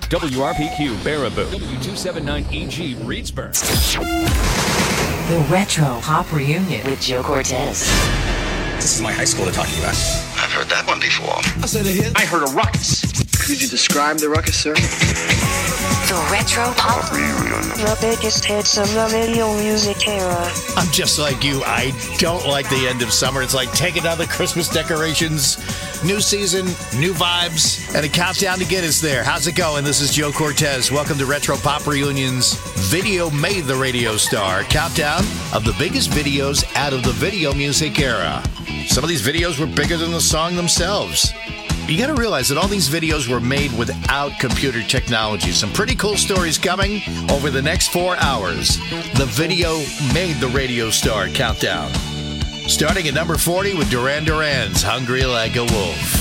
WRPQ Baraboo, W279EG Reedsburg. The Retro Pop Reunion with Joe Cortez. This is my high school they're talking about. I've heard that one before. I said a hit. I heard a ruckus. Could you describe the ruckus, sir? The Retro Pop Reunion. The biggest hits of the video music era. I'm just like you. I don't like the end of summer. It's like taking out the Christmas decorations. New season, new vibes, and a countdown to get us there. How's it going? This is Joe Cortez. Welcome to Retro Pop Reunion's Video Made the Radio Star countdown of the biggest videos out of the video music era. Some of these videos were bigger than the song themselves. You got to realize that all these videos were made without computer technology. Some pretty cool stories coming over the next 4 hours. The Video Made the Radio Star countdown. Starting at number 40 with Duran Duran's Hungry Like a Wolf.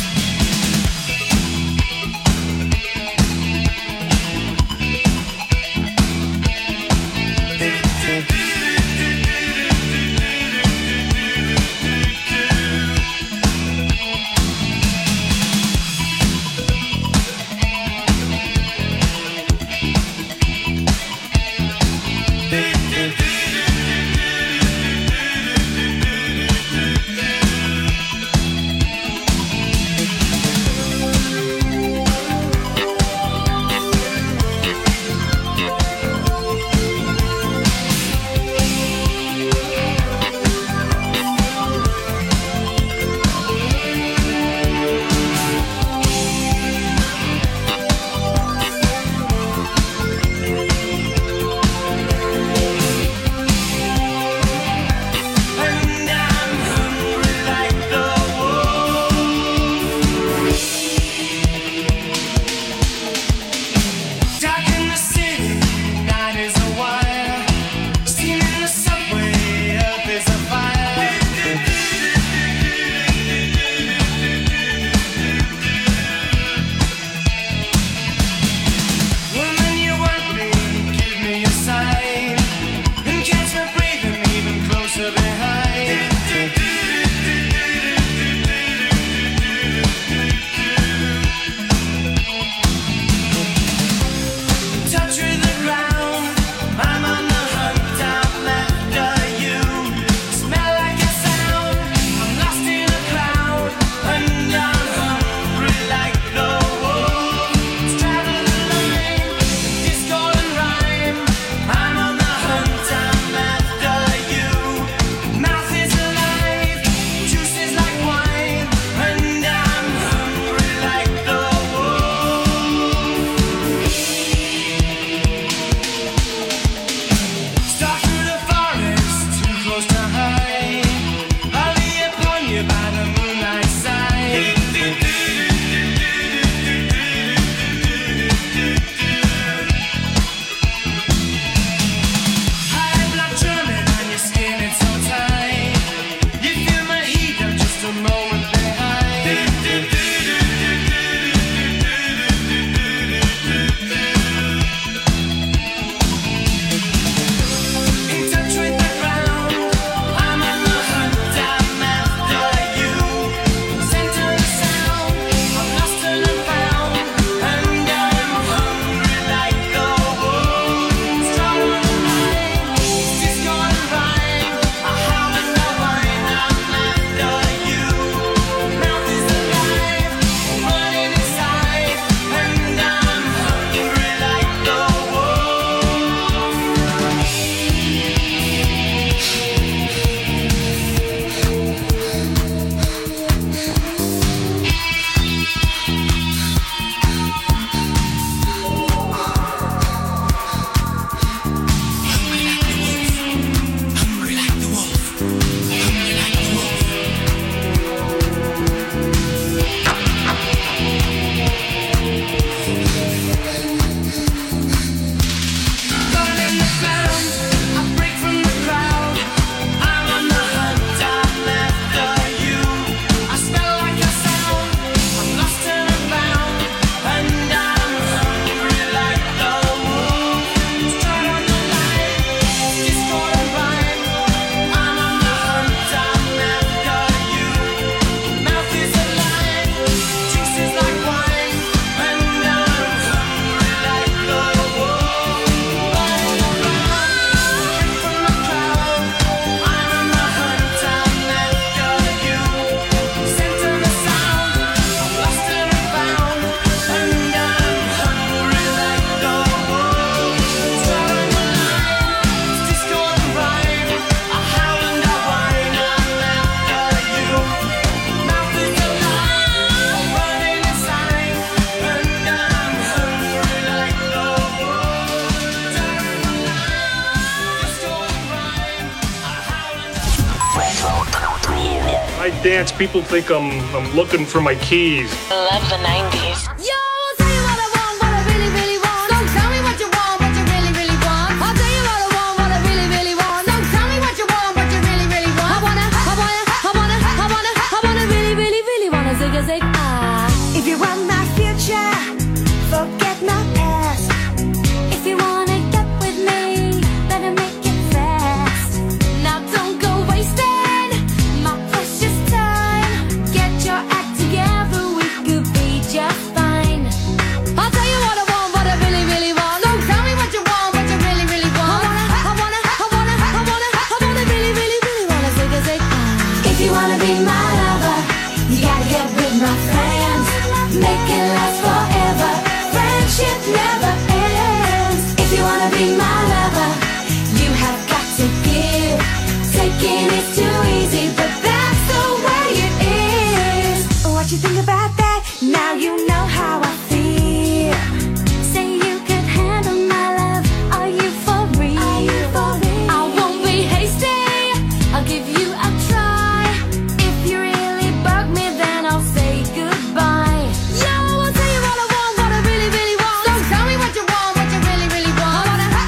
I dance, people think I'm looking for my keys. Love the 90s. Yo, I'll tell you what I want, what I really, really want. Don't tell me what you want, what you really, really want. I'll tell you what I want, what I really, really want. Don't tell me what you want, what you really, really want. I wanna really, really, really wanna zig a zig ah. If you want my future, forget my past. If you wanna get with me, better make it fast. Now don't go wasting my precious time. Get your act together, we could be just fine. I'll tell you what I want, what I really, really want. Don't tell me what you want, what you really, really want. I wanna really, really, really wanna zig a zig ah. If you wanna be my lover, you gotta get with my friends. Make it last forever. Friendship never ends. If you wanna be my lover, you have got to give. Taking is too easy, but that's the way it is. What you think about that? Now you know how I feel. Say you could handle my love. Are you for real? I won't be hasty. I'll give you a try. If you really bug me, then I'll say goodbye. Yo, I'll tell you what I want, what I really, really want. Don't tell me what you want, what you really, really want.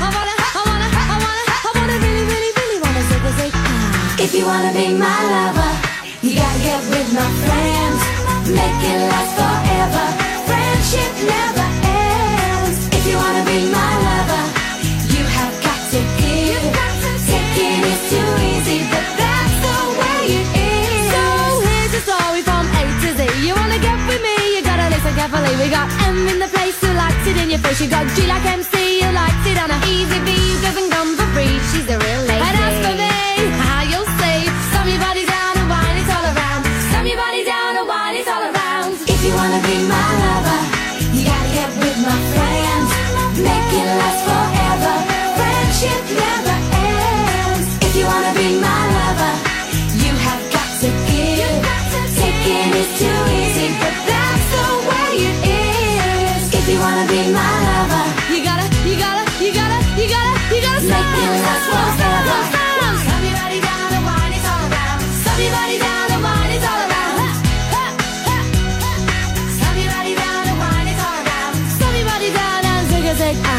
I wanna really, really, really wanna zig a zig ah. If you wanna be my lover, you gotta get with my friends. Make it last forever. Friendship never ends. If you wanna be my lover, you have got to give. Taking is too easy, but that's the way it is. So here's the story from A to Z. You wanna get with me, you gotta listen carefully. We got M in the place who likes it in your face. You got G like MC, who likes it on a easy V, who doesn't come for free. She's a real lady. And as for me, how you'll say, slam your body down and wine it all around. Slam your body down and wine it all around. If you wanna be my lover, you gotta get with my friends. Make it last forever. Friendship never ends. If you wanna be my lover, you have got to give. Taking is too easy, but that's the way it is. If you wanna be my lover, You gotta make it last forever. slam your body down and wine it all around. Slam your body down and wine it all around. Slam your body down and wine it all around. Slam your body down and zig a zig ah.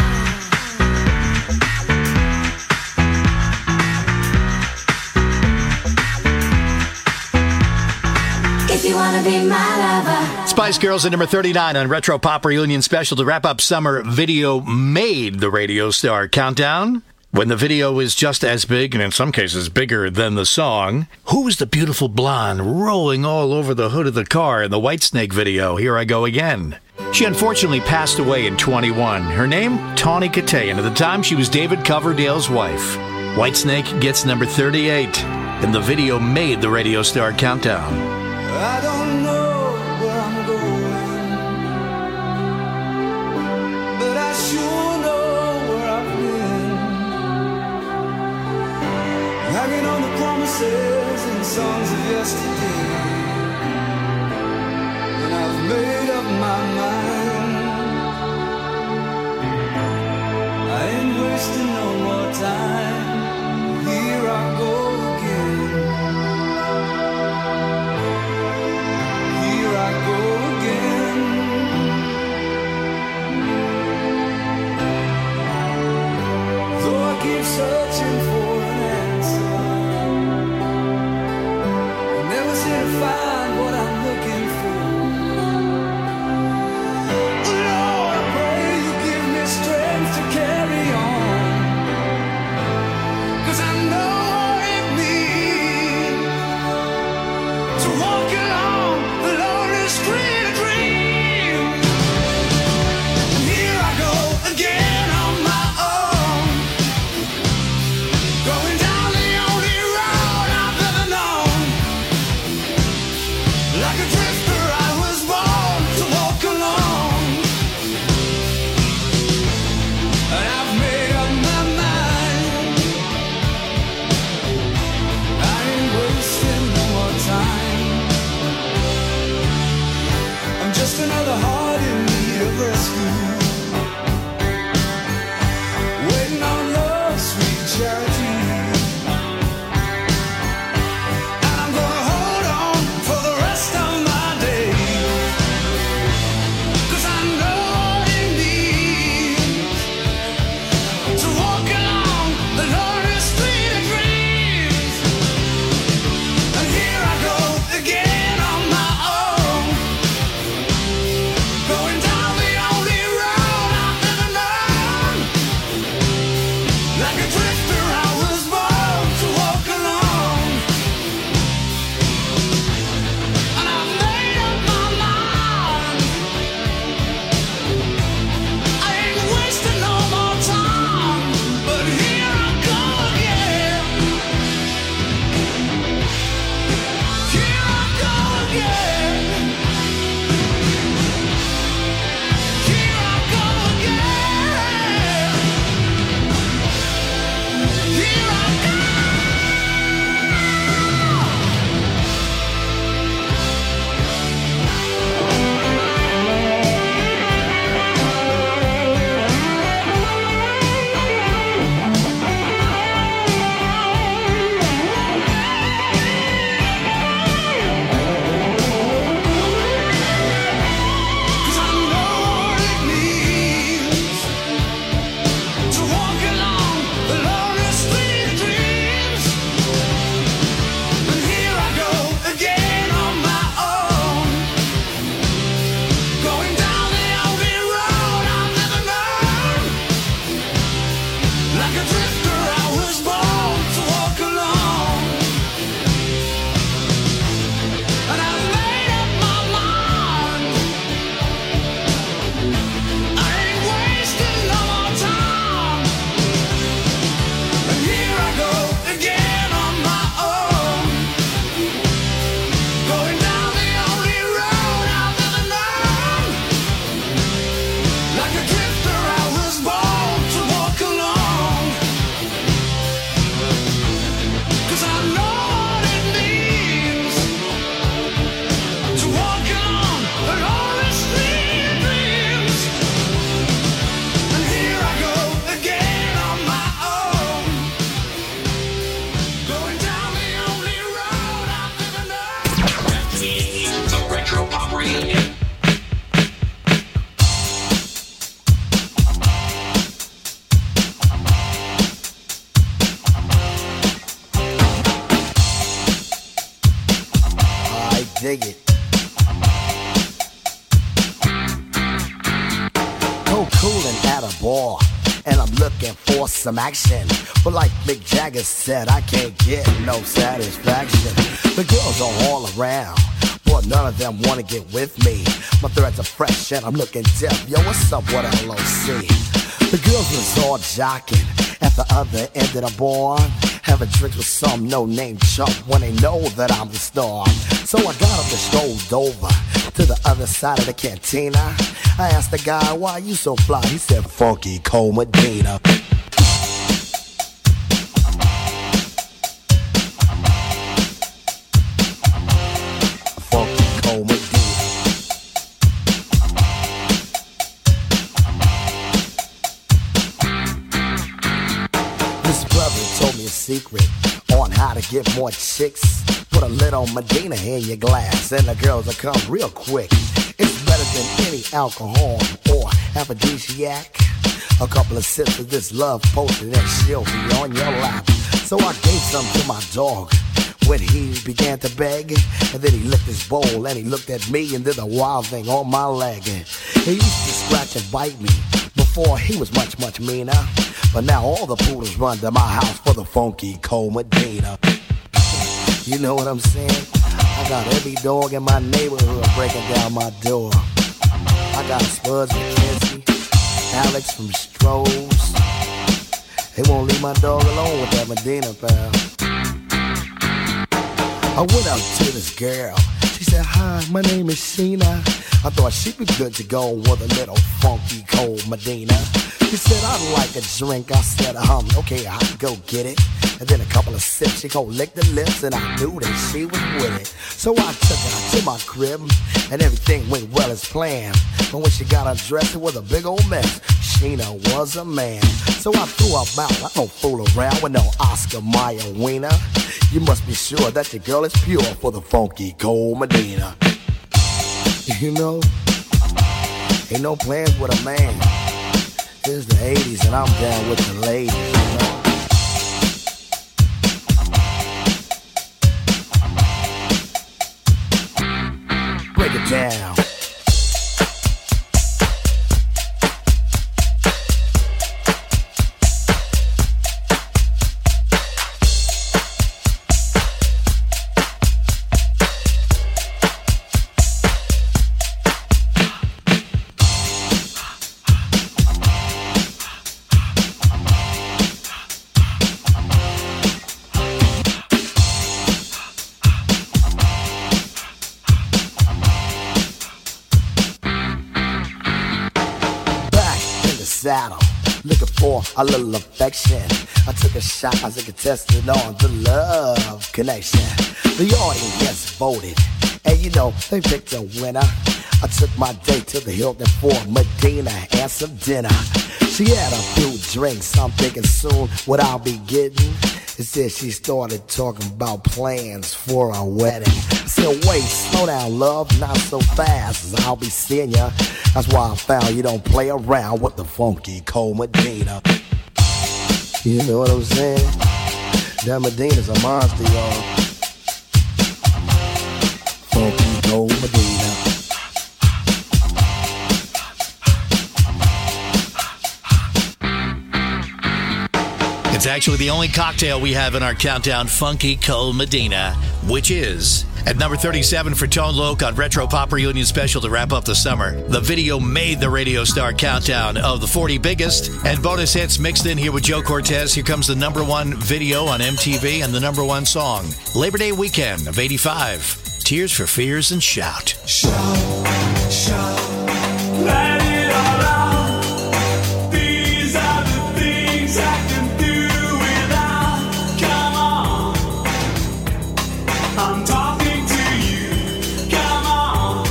If you wanna be my lover. Spice Girls at number 39 on Retro Pop Reunion Special to wrap up summer. Video made the Radio Star Countdown. When the video is just as big, and in some cases bigger than the song. Who was the beautiful blonde rolling all over the hood of the car in the Whitesnake video, Here I Go Again? She unfortunately passed away in 21. Her name, Tawny Katay, and at the time she was David Coverdale's wife. Whitesnake gets number 38, and the video made the Radio Star Countdown. I don't know where I'm going, but I sure know where I've been. Hanging on the promises and songs of yesterday, and I've made up my mind. I ain't wasting no more time. Here I go again. Here I go again. Though I keep searching for an answer, I never seem to find what I'm looking for. Lord, I pray you give me strength to carry on, 'cause I know it dig it. Coolin' at a bar, and I'm looking for some action. But like Mick Jagger said, I can't get no satisfaction. The girls are all around, but none of them wanna get with me. My threads are fresh and I'm looking deaf. Yo, what's up with LOC? The girls was all jocking at the other end of the bar, having drinks with some no-name chump when they know that I'm the star. So I got up and strolled over to the other side of the cantina. I asked the guy, why you so fly? He said, Funky Cole Medina. Funky Cole Medina. This brother told me a secret on how to get more chicks. Put a little Medina in your glass and the girls will come real quick. It's better than any alcohol or aphrodisiac. A couple of sips of this love potion and she'll be on your lap. So I gave some to my dog when he began to beg. And then he licked his bowl and he looked at me and did a wild thing on my leg. He used to scratch and bite me before he was much, much meaner. But now all the poodles run to my house for the Funky Cole Medina. You know what I'm saying? I got every dog in my neighborhood breaking down my door. I got Spuds McKenzie, Alex from Strohs. They won't leave my dog alone with that Medina, pal. I went up to this girl. She said, hi, my name is Sheena. I thought she'd be good to go with a little Funky Cole Medina. She said, I'd like a drink. I said, okay, I'll go get it. And then a couple of sips, she go lick the lips, and I knew that she was with it. So I took her to my crib, and everything went well as planned. But when she got undressed, it was a big old mess. Sheena was a man. So I threw her out. I don't fool around with no Oscar Mayer wiener. You must be sure that your girl is pure for the Funky Cole Medina. You know, ain't no plans with a man. It's the 80s and I'm down with the ladies, you know. Break it down. Saddle, looking for a little affection. I took a shot as a contestant on the love connection. The audience voted, and you know, they picked a winner. I took my date to the Hilton for Medina and some dinner. She had a few drinks, I'm thinking soon what I'll be getting. It said she started talking about plans for a wedding. I said, wait, slow down, love, not so fast, as I'll be seeing ya. That's why I found you don't play around with the Funky Cole Medina. You know what I'm saying? That Medina's a monster, y'all. Funky Cole Medina. It's actually the only cocktail we have in our countdown, Funky Cole Medina, which is at number 37 for Tone Loc on Retro Pop Reunion Special to wrap up the summer. The video made the Radio Star countdown of the 40 biggest, and bonus hits mixed in here with Joe Cortez. Here comes the number one video on MTV and the number one song, Labor Day weekend of 85, Tears for Fears and Shout. Shout, shout, let it all out. These are the things I can do. I'm talking to you, come on.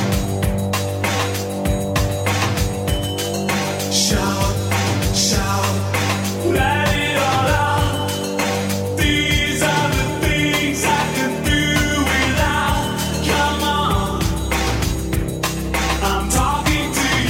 Shout, shout, let it all out. These are the things I can do without, come on. I'm talking to you.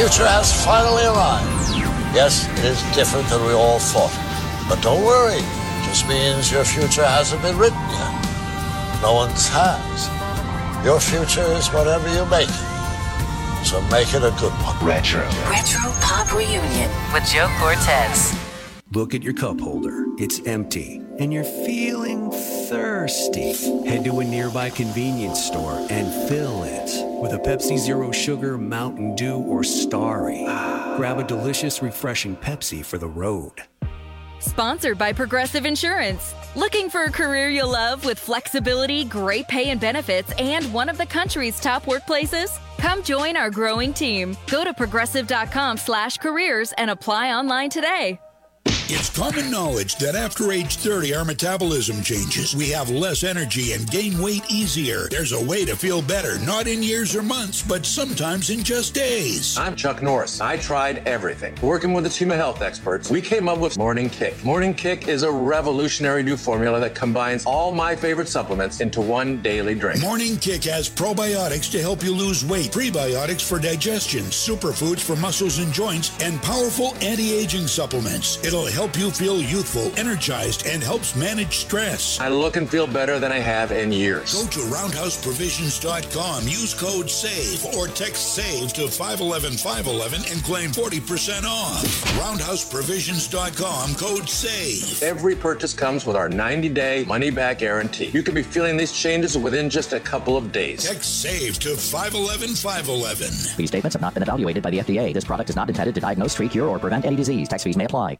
future has finally arrived. Yes, it is different than we all thought. But don't worry. It just means your future hasn't been written yet. No one's has. Your future is whatever you make it. So make it a good one. Retro Pop Reunion with Joe Cortez. Look at your cup holder. It's empty. And you're feeling thirsty. Head to a nearby convenience store and fill it with a Pepsi Zero Sugar, Mountain Dew, or Starry. Grab a delicious, refreshing Pepsi for the road. Sponsored by Progressive Insurance. Looking for a career you'll love with flexibility, great pay and benefits, and one of the country's top workplaces? Come join our growing team. Go to progressive.com/careers and apply online today. It's common knowledge that after age 30, our metabolism changes. We have less energy and gain weight easier. There's a way to feel better, not in years or months, but sometimes in just days. I'm Chuck Norris. I tried everything. Working with a team of health experts, we came up with Morning Kick. Morning Kick is a revolutionary new formula that combines all my favorite supplements into one daily drink. Morning Kick has probiotics to help you lose weight, prebiotics for digestion, superfoods for muscles and joints, and powerful anti-aging supplements. It'll help you feel youthful, energized, and helps manage stress. I look and feel better than I have in years. Go to roundhouseprovisions.com, use code SAVE, or text SAVE to 511-511 and claim 40% off. Roundhouseprovisions.com, code SAVE. Every purchase comes with our 90-day money-back guarantee. You could be feeling these changes within just a couple of days. Text SAVE to 511-511. These statements have not been evaluated by the FDA. This product is not intended to diagnose, treat, cure, or prevent any disease. Tax fees may apply.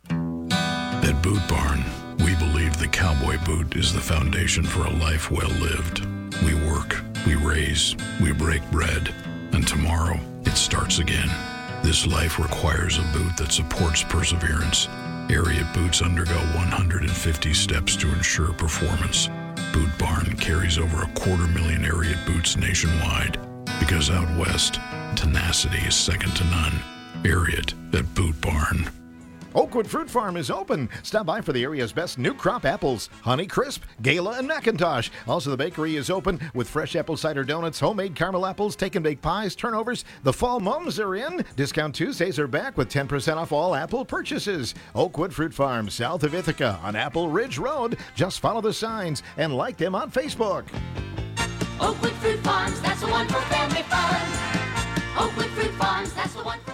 At Boot Barn, we believe the cowboy boot is the foundation for a life well lived. We work, we raise, we break bread, and tomorrow it starts again. This life requires a boot that supports perseverance. Ariat boots undergo 150 steps to ensure performance. Boot Barn carries over 250,000 Ariat boots nationwide. Because out west, tenacity is second to none. Ariat at Boot Barn. Oakwood Fruit Farm is open. Stop by for the area's best new crop apples, Honey Crisp, Gala, and Macintosh. Also, the bakery is open with fresh apple cider donuts, homemade caramel apples, take and bake pies, turnovers. The fall mums are in. Discount Tuesdays are back with 10% off all apple purchases. Oakwood Fruit Farm, south of Ithaca on Apple Ridge Road. Just follow the signs and like them on Facebook. Oakwood Fruit Farms, that's the one for family fun. Oakwood Fruit Farms, that's the one for family.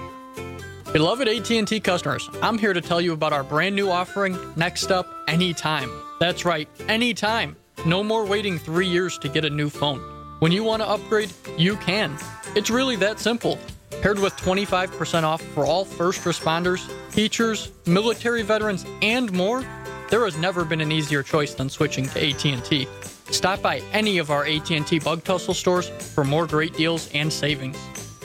Beloved AT&T customers, I'm here to tell you about our brand new offering, Next Up Anytime. That's right, anytime. No more waiting 3 years to get a new phone. When you want to upgrade, you can. It's really that simple. Paired with 25% off for all first responders, teachers, military veterans, and more, there has never been an easier choice than switching to AT&T. Stop by any of our AT&T Bug Tussle stores for more great deals and savings.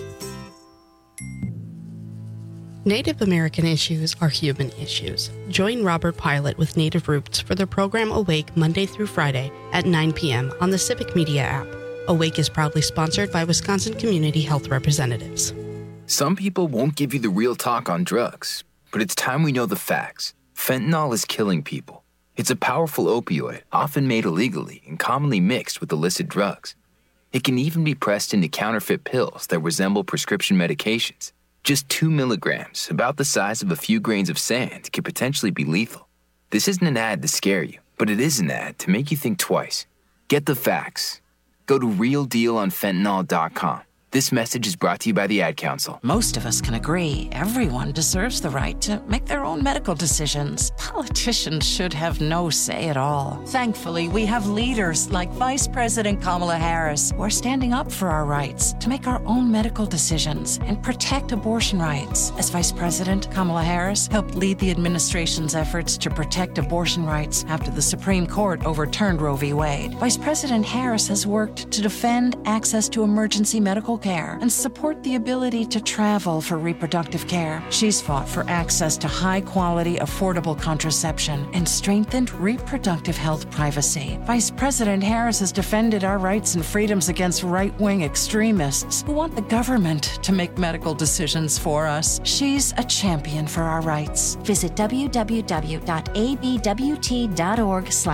Native American issues are human issues. Join Robert Pilot with Native Roots for their program Awake Monday through Friday at 9 p.m. on the Civic Media app. Awake is proudly sponsored by Wisconsin Community Health Representatives. Some people won't give you the real talk on drugs, but it's time we know the facts. Fentanyl is killing people. It's a powerful opioid, often made illegally and commonly mixed with illicit drugs. It can even be pressed into counterfeit pills that resemble prescription medications. Just 2 milligrams, about the size of a few grains of sand, could potentially be lethal. This isn't an ad to scare you, but it is an ad to make you think twice. Get the facts. Go to realdealonfentanyl.com. This message is brought to you by the Ad Council. Most of us can agree everyone deserves the right to make their own medical decisions. Politicians should have no say at all. Thankfully, we have leaders like Vice President Kamala Harris who are standing up for our rights to make our own medical decisions and protect abortion rights. As Vice President, Kamala Harris helped lead the administration's efforts to protect abortion rights after the Supreme Court overturned Roe v. Wade. Vice President Harris has worked to defend access to emergency medical care and support the ability to travel for reproductive care. She's fought for access to high-quality, affordable contraception and strengthened reproductive health privacy. Vice President Harris has defended our rights and freedoms against right-wing extremists who want the government to make medical decisions for us. She's a champion for our rights. Visit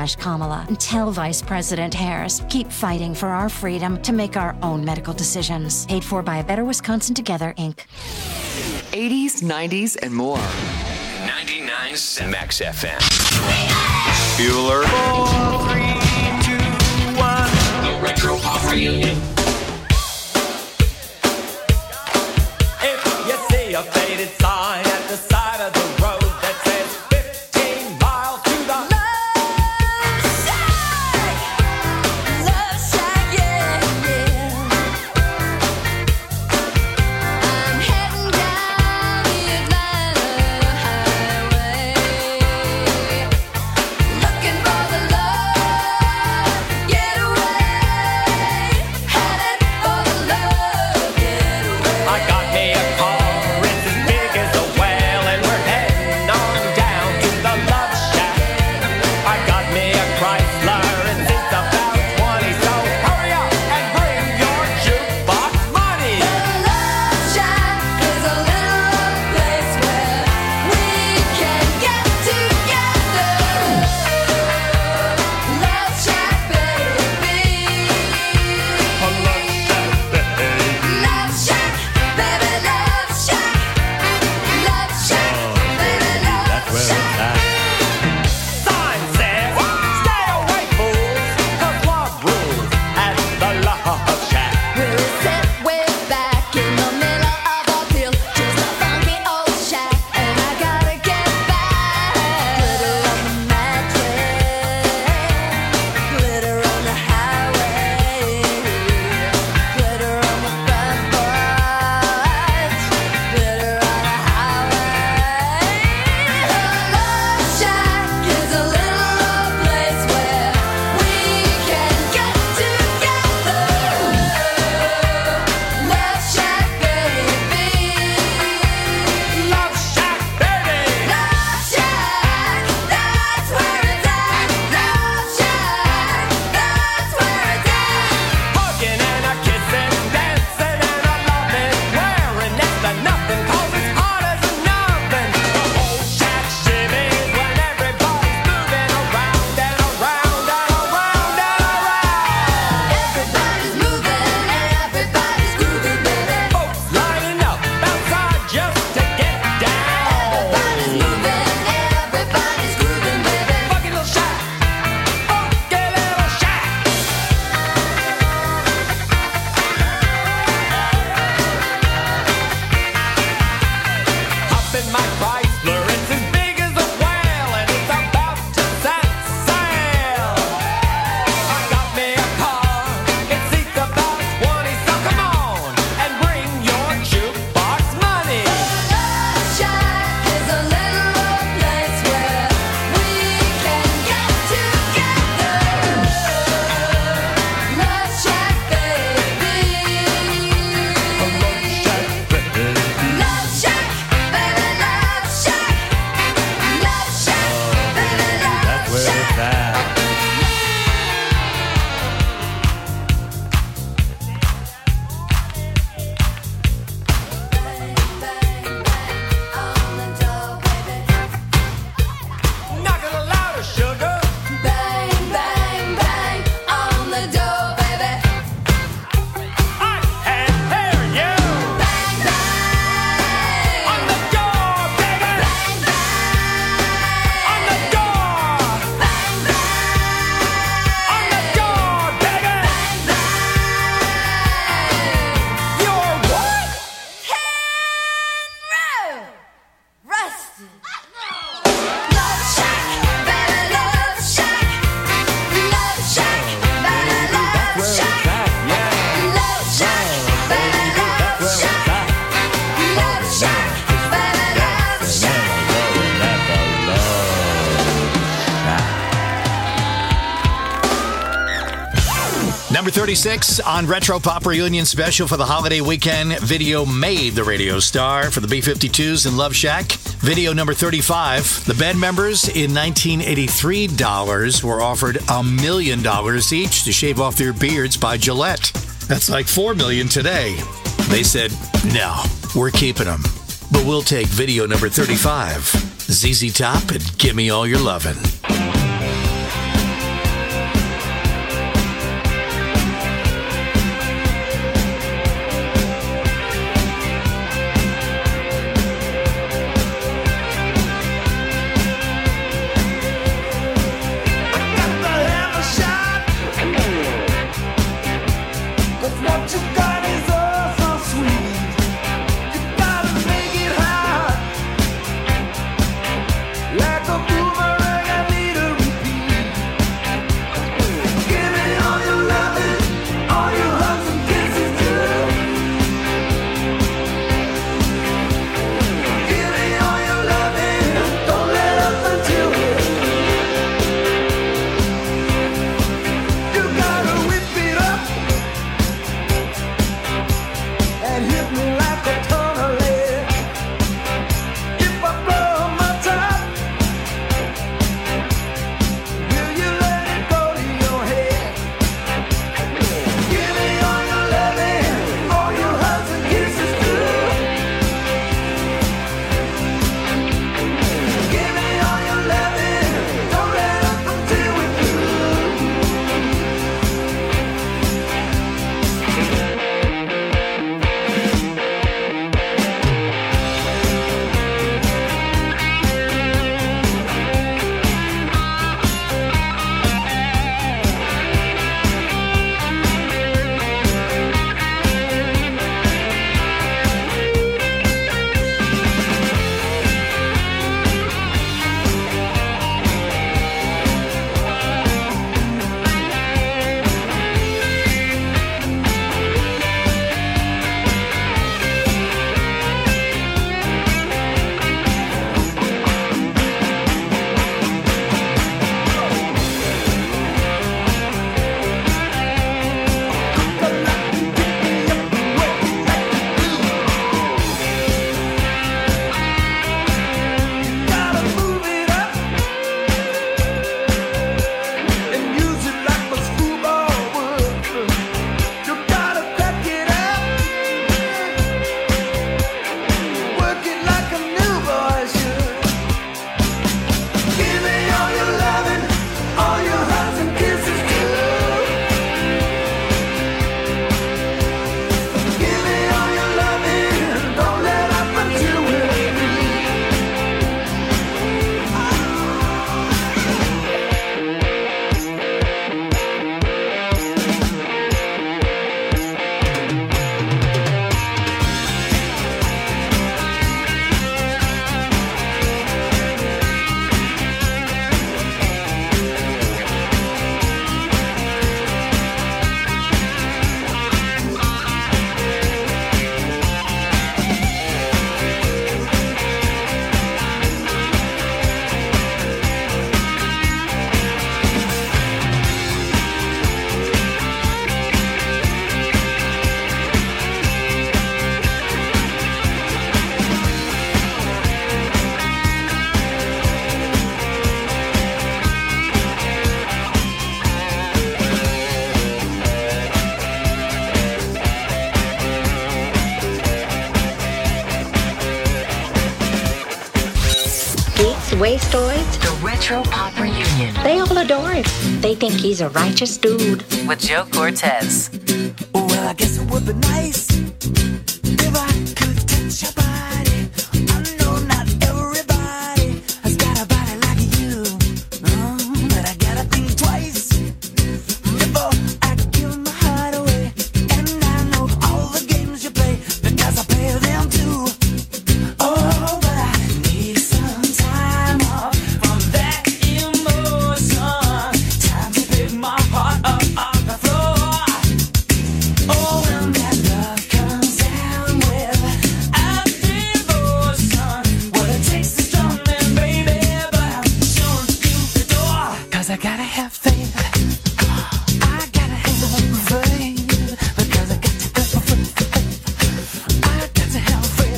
www.abwt.org/Kamala and tell Vice President Harris, keep fighting for our freedom to make our own medical decisions. Studios. Paid for by A Better Wisconsin Together, Inc. 80s, 90s, and more. 99 Max FM. Bueller. 4, 3, 2, 1. The Retro Pop Reunion. If you see a faded sign at the side of the road that says 15 miles to the Love Shack, yeah, yeah. I'm heading down the Atlanta highway, looking for the love getaway, headed for the love getaway. I got me a car, it's as big as a whale, and we're heading on down to the Love Shack. I got me a Chrysler, it seats about 20, so hurry up and bring your jukebox money. Love Shack is a little place where we can get together. Love Shack, baby. Love Shack, baby, Love Shack. Love Shack, baby, Love Shack. Sign says, stay away, fools, 'cause love rules at the Love Shack. We'll sit way back in the middle of a field, just a funky old shack, and I gotta get back. Glitter on the mattress, glitter on the highway, glitter on the front porch, glitter on the highway. The Love Shack is a little place where we can get together. Love Shack, baby. Love Shack, baby. Love Shack, that's where it's at. Love Shack, that's where it's at. Hugging and a kissing, dancing and a loving, wearing next to nothing 'cause it's hot as an oven. The whole shack shimmies when everybody's moving around and around and around and around. Everybody's moving and everybody's grooving, baby. Folks lining up outside just to get down. Everybody's moving, everybody's grooving, baby. Funky little shack, funky little shack. Hop in my Chrysler, it's as big as a whale, and it's about to set sail. I got me a car, it seats about 20, so come on and bring your jukebox money. Love Shack is a little place where we can get together. Love Shack, baby. Love Shack, baby, Love Shack. Love Shack, baby, Love Shack. Knock it louder, sugar. Bang, bang, bang on the door, baby. I can hear you. Bang, bang On the door, baby. bang, bang. On the door. Bang, bang. On the door, baby. You're what? Rusted. Love Shack, baby, Love Shack. Love Shack, baby, Love Shack. Love Shack, baby, Love Shack. Love Shack, baby, Love Shack. Number 36 on Retro Pop Reunion Special for the holiday weekend. Video made the radio star for the B-52s in Love Shack. Video number 35. The band members in 1983 dollars were offered $1 million each to shave off their beards by Gillette. That's like $4 million today. They said, no, we're keeping them. But we'll take video number 35. ZZ Top and Give Me All Your Lovin'. wastoids. The Retro Pop Reunion. They all adore him. They think he's a righteous dude. With Joe Cortez. Well, I guess it would be nice if I could touch your body. I know not everybody has got a body like you, but I gotta think twice before I give my heart away. And I know all the games you play because I play them too. Oh, but I need some time off from that emotion. Time to pick my heart up off the floor. Oh, when that love comes down without devotion, what it takes is drumming, baby, but I'm showing you the door. 'Cause I gotta have faith. I gotta have faith. Because I got to have faith. I got to have faith.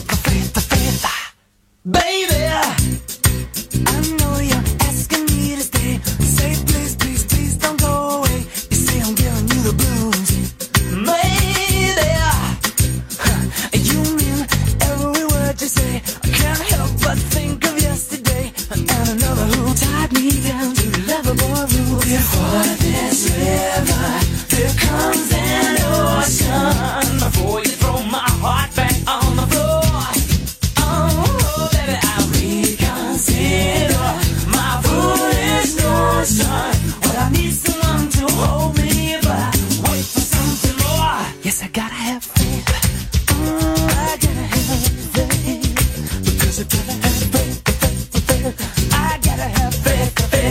Baby, I know you're asking me to stay. Say please, please, please don't go away. You say I'm giving you the blues. Maybe you mean every word you say. I can't help but think of yesterday and another who tied me down to lovable rules. Before this river, there comes an ocean. Before you throw my heart back on the floor. Oh, baby, I reconsider my foolish notion. Well, I need someone to hold me, but I wait for something more. Yes, I gotta have faith. I gotta have faith. Because I gotta have faith. I gotta have faith.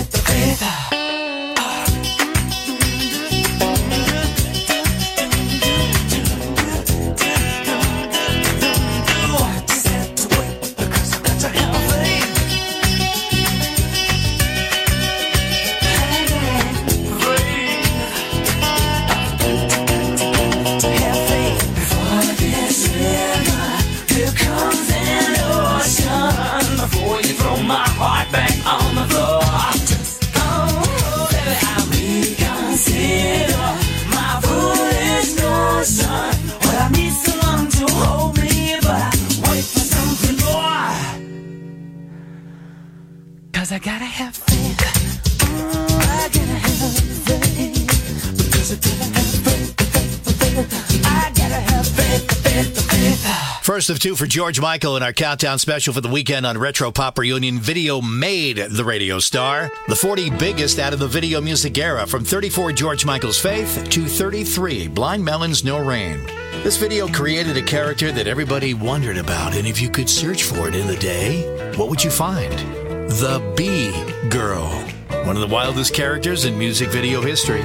Before you throw my heart back on the floor. Oh, baby, I reconsider my foolish notion. Well, I need someone to hold me, but I wait for something more. 'Cause I gotta have faith. I gotta have faith. Because I gotta have faith. I gotta have faith. First of two for George Michael in our countdown special for the weekend on Retro Pop Reunion. Video made the radio star. The 40 biggest out of the video music era, from 34 George Michael's Faith to 33 Blind Melon's No Rain. This video created a character that everybody wondered about, and if you could search for it in the day, what would you find? The Bee Girl, one of the wildest characters in music video history.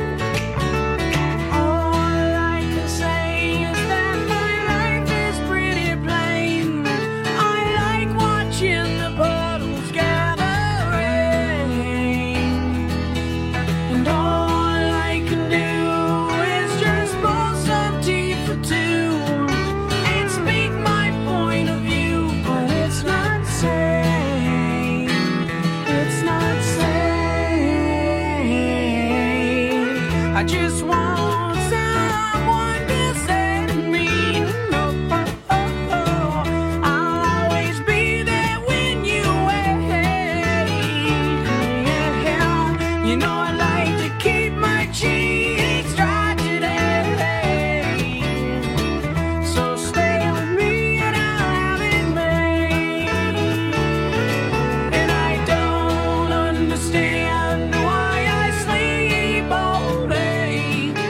I just want someone to save me. I'll always be there when you wait. You know I like to keep my cheeks dry today. So stay with me and I'll have it made. And I don't understand why I sleep all day.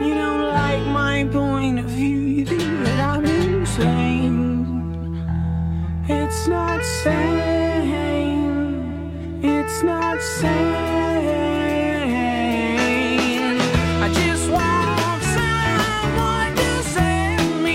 You don't like my point of view, you think that I'm insane. It's not sane. It's not sane. I just want someone to save me.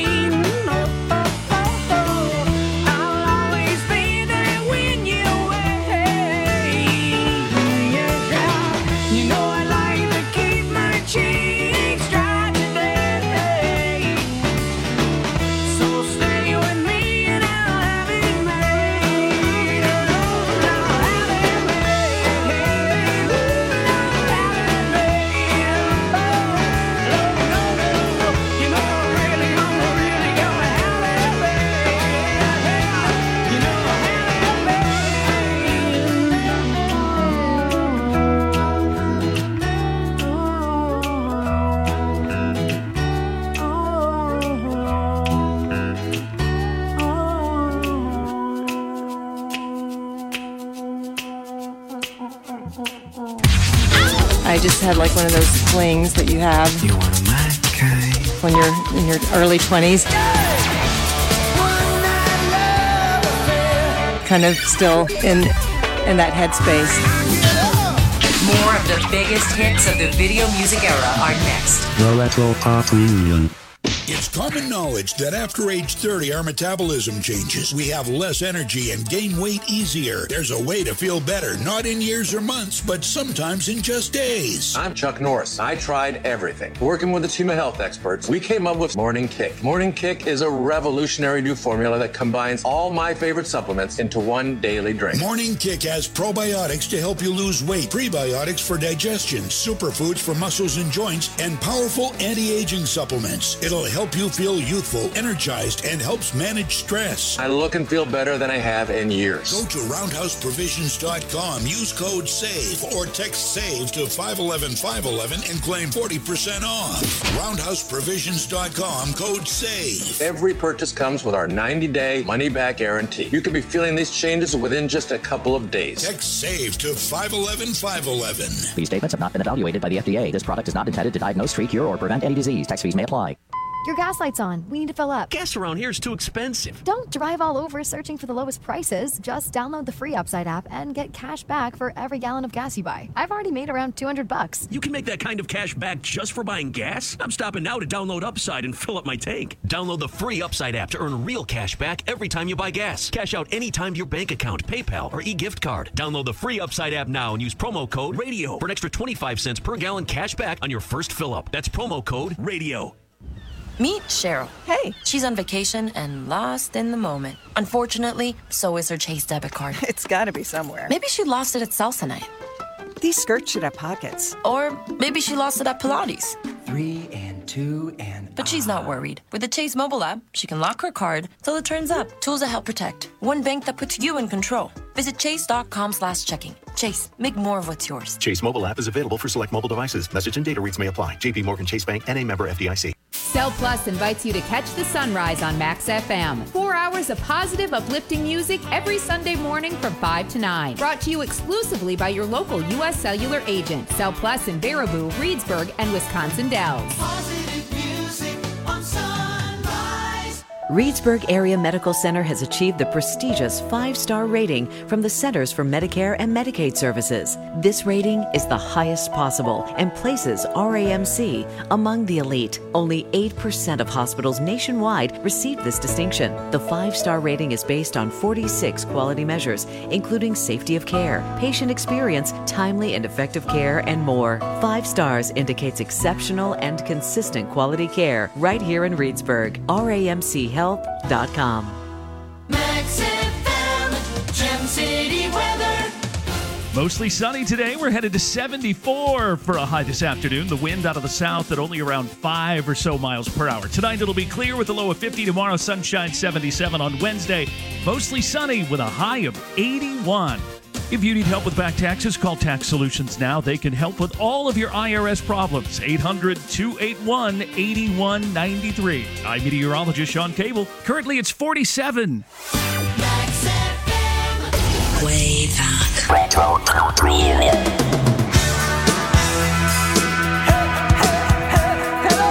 I'll always be there when you're away. Yeah. You know I like to keep my cheeks dry today. So stay with me and I'll have it made. I'll have it made. I'll have it made. You know I'm really gonna have it made. You know I'll have I just had like one of those flings that you have when you're in your early 20s. Kind of still in that headspace. More of the biggest hits of the video music era are next. The Retro Pop Reunion. It's common knowledge that after age 30, our metabolism changes. We have less energy and gain weight easier. There's a way to feel better, not in years or months, but sometimes in just days. I'm Chuck Norris. I tried everything. Working with a team of health experts, we came up with Morning Kick. Morning Kick is a revolutionary new formula that combines all my favorite supplements into one daily drink. Morning Kick has probiotics to help you lose weight, prebiotics for digestion, superfoods for muscles and joints, and powerful anti-aging supplements. It'll help you feel youthful, energized, and helps manage stress. I look and feel better than I have in years. Go to roundhouseprovisions.com, use code SAVE, or text SAVE to 511-511 and claim 40% off. Roundhouseprovisions.com, code SAVE. Every purchase comes with our 90-day money-back guarantee. You could be feeling these changes within just a couple of days. Text SAVE to 511-511. These statements have not been evaluated by the FDA. This product is not intended to diagnose, treat, cure, or prevent any disease. Tax fees may apply. Your gas light's on. We need to fill up. Gas around here is too expensive. Don't drive all over searching for the lowest prices. Just download the free Upside app and get cash back for every gallon of gas you buy. I've already made around $200. You can make that kind of cash back just for buying gas? I'm stopping now to download Upside and fill up my tank. Download the free Upside app to earn real cash back every time you buy gas. Cash out anytime your bank account, PayPal, or e-gift card. Download the free Upside app now and use promo code RADIO for an extra 25 cents per gallon cash back on your first fill up. That's promo code RADIO. Meet Cheryl. Hey. She's on vacation and lost in the moment. Unfortunately, so is her Chase debit card. It's gotta be somewhere. Maybe she lost it at salsa night. These skirts should have pockets. Or maybe she lost it at Pilates. 3 and 2 and... But she's not worried. With the Chase mobile app, she can lock her card till it turns up. Tools that help protect. One bank that puts you in control. Visit chase.com/checking. Chase, make more of what's yours. Chase mobile app is available for select mobile devices. Message and data rates may apply. JP Morgan Chase Bank, N.A. member FDIC. Cell Plus invites you to catch the sunrise on Max FM. 4 hours of positive, uplifting music every Sunday morning from 5 to 9. Brought to you exclusively by your local U.S. Cellular agent. Cell Plus in Baraboo, Reedsburg, and Wisconsin Dells. Positive music on Sunrise. Reedsburg Area Medical Center has achieved the prestigious 5-star rating from the Centers for Medicare and Medicaid Services. This rating is the highest possible and places RAMC among the elite. Only 8% of hospitals nationwide receive this distinction. The 5-star rating is based on 46 quality measures, including safety of care, patient experience, timely and effective care, and more. 5 stars indicates exceptional and consistent quality care right here in Reedsburg. RAMChealth.com. Max FM, Gem City weather. Mostly sunny today. We're headed to 74 for a high this afternoon. The wind out of the south at only around 5 or so miles per hour. Tonight it'll be clear with a low of 50. Tomorrow, sunshine, 77 on Wednesday. Mostly sunny with a high of 81. If you need help with back taxes, call Tax Solutions now. They can help with all of your IRS problems. 800-281-8193. I'm meteorologist Sean Cable. Currently, it's 47. Way back. Retro Pop Reunion. Hello.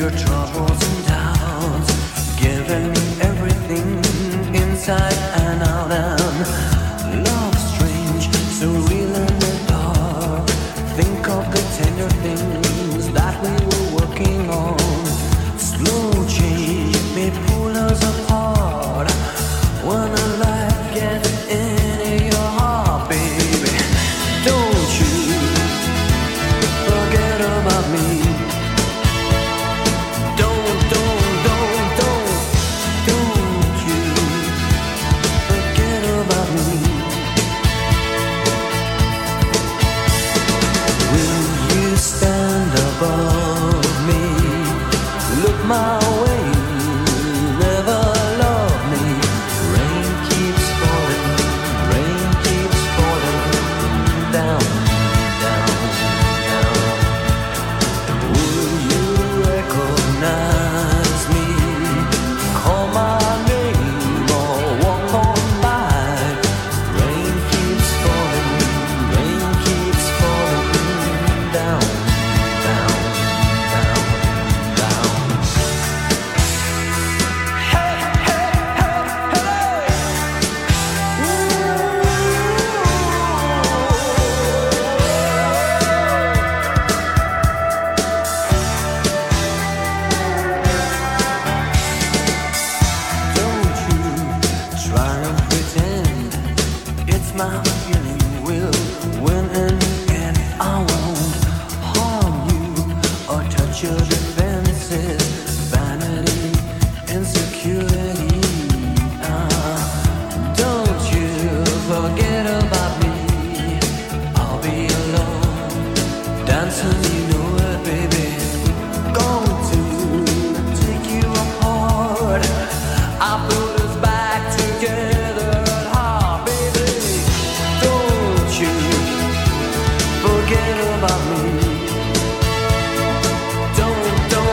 your troubles and doubts, giving me everything inside and out. And love strange, so real in the dark. Think of the tender things that we were working on. Slow change may pull us apart when a life gets into your heart, baby. Don't you forget about me. Don't you forget about me. Will you stand above me? Look my way, never love me. Rain keeps falling down, down, down. Will you recognize me? Call my name or walk on by. Rain keeps falling down, down, down, down. Try and pretend it's my feeling. Will win in the end. I won't harm you or touch your defenses. Vanity, insecurity. Don't you forget about me. I'll be alone, dancing, you know it, baby. Going to take you apart. I put us back together at heart, baby. Don't you forget about me. Don't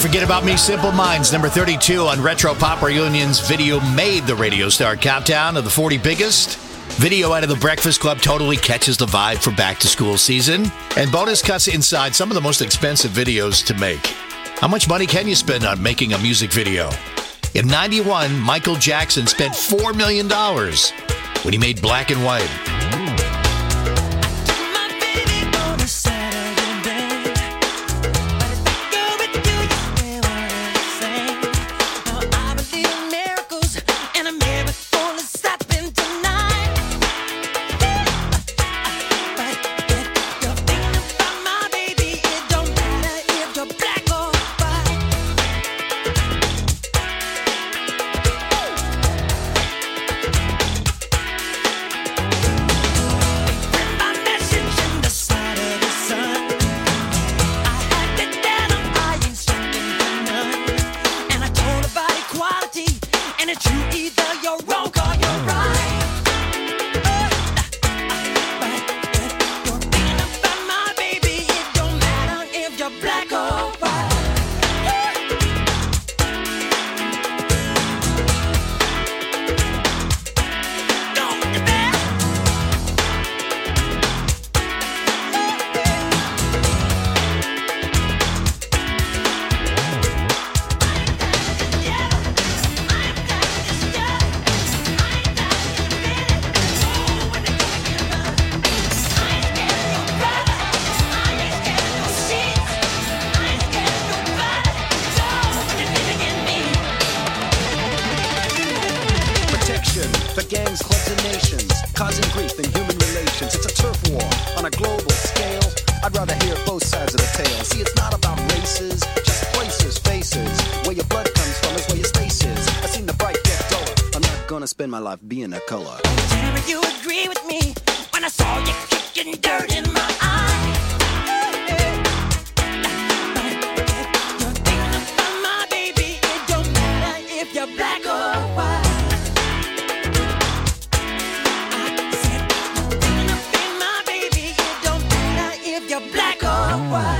Forget About Me, Simple Minds, number 32 on Retro Pop Reunion's Video Made the Radio Star Countdown of the 40 biggest. Video out of the Breakfast Club totally catches the vibe for back-to-school season. And bonus cuts inside some of the most expensive videos to make. How much money can you spend on making a music video? In 91, Michael Jackson spent $4 million when he made Black and White. The gangs, clubs, and nations, causing grief in human relations. It's a turf war on a global scale. I'd rather hear both sides of the tale. See, it's not about races, just places, faces. Where your blood comes from is where your space is. I seen the bright get duller. I'm not gonna spend my life being a color. Tell me you agree with me when I saw you kicking dirt in my eye. You're thinking about my baby. It don't matter if you're black or white. You're black or white.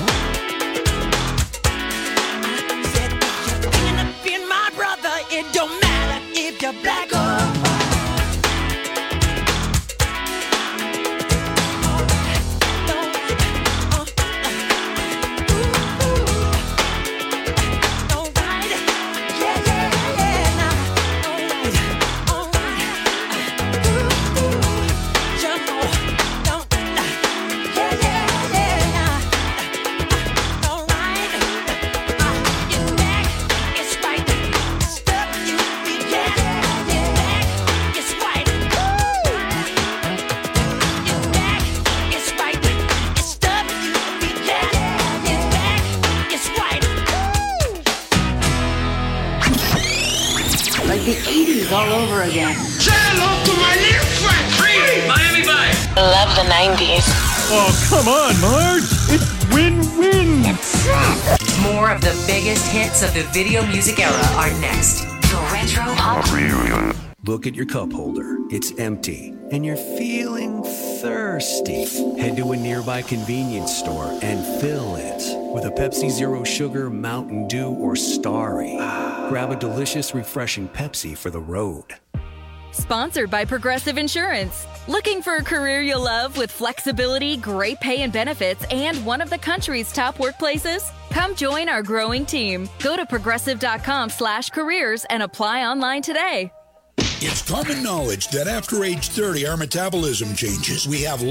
I said you're thinking of being my brother. It don't matter if you're black or white. The 80s all over again. Say hello to my little friend, Miami Vice. Love the 90s. Oh, come on, Marge. It's win-win. More of the biggest hits of the video music era are next. The Retro Pop Reunion. Look at your cup holder. It's empty. And you're feeling thirsty. Head to a nearby convenience store and fill it with a Pepsi Zero Sugar, Mountain Dew, or Starry. Grab a delicious, refreshing Pepsi for the road. Sponsored by Progressive Insurance. Looking for a career you'll love with flexibility, great pay and benefits, and one of the country's top workplaces? Come join our growing team. Go to progressive.com/careers and apply online today. It's common knowledge that after age 30, our metabolism changes. We have